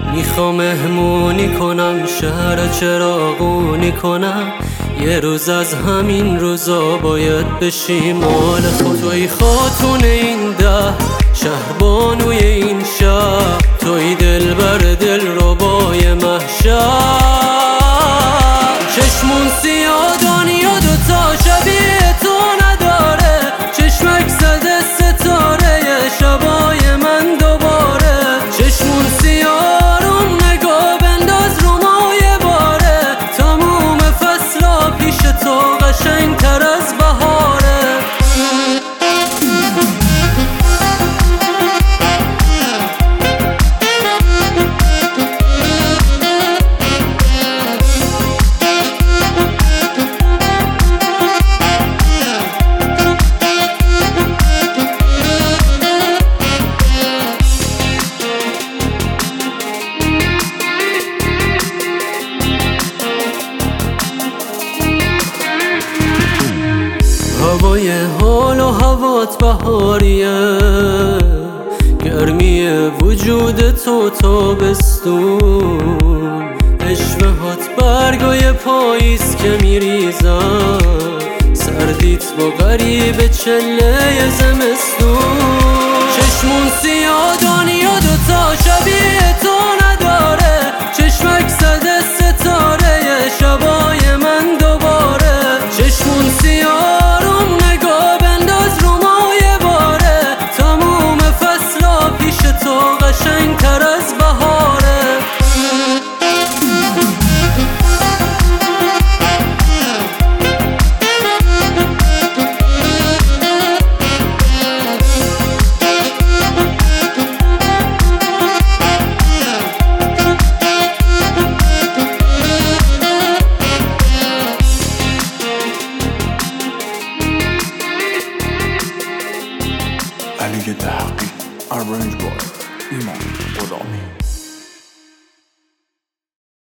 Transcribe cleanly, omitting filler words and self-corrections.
میخوام مهمونی کنم، شهر چراغونی کنم. یه روز از همین روزا باید بشی مال خود. توی خاتون این ده شهر، بانوی این شهر، توی دل بر دل ربای محشر. چشمون سیاه دنیا دوتا شبیه تو نداره، چشمک زده ستاره شبای من دوباره. چشمون سیاه رو نگاه بنداز رو مایه باره، تموم فصلا پیش تو قشنگ تر از بهاره. هوای حال و هوات بهاریه، گرمی وجود تو تابستون، اشوهات برگای پاییز که میریزن، سردیت با غریب چله زمستون. چشمون سیاه دنیا دوتا شبیه تو نداره، چشمک زده ستاره شبای من دوباره. چشمون سیاه قشنگ تر از بهاره. علی دهقی، Orange Boy، ایمان غلامی.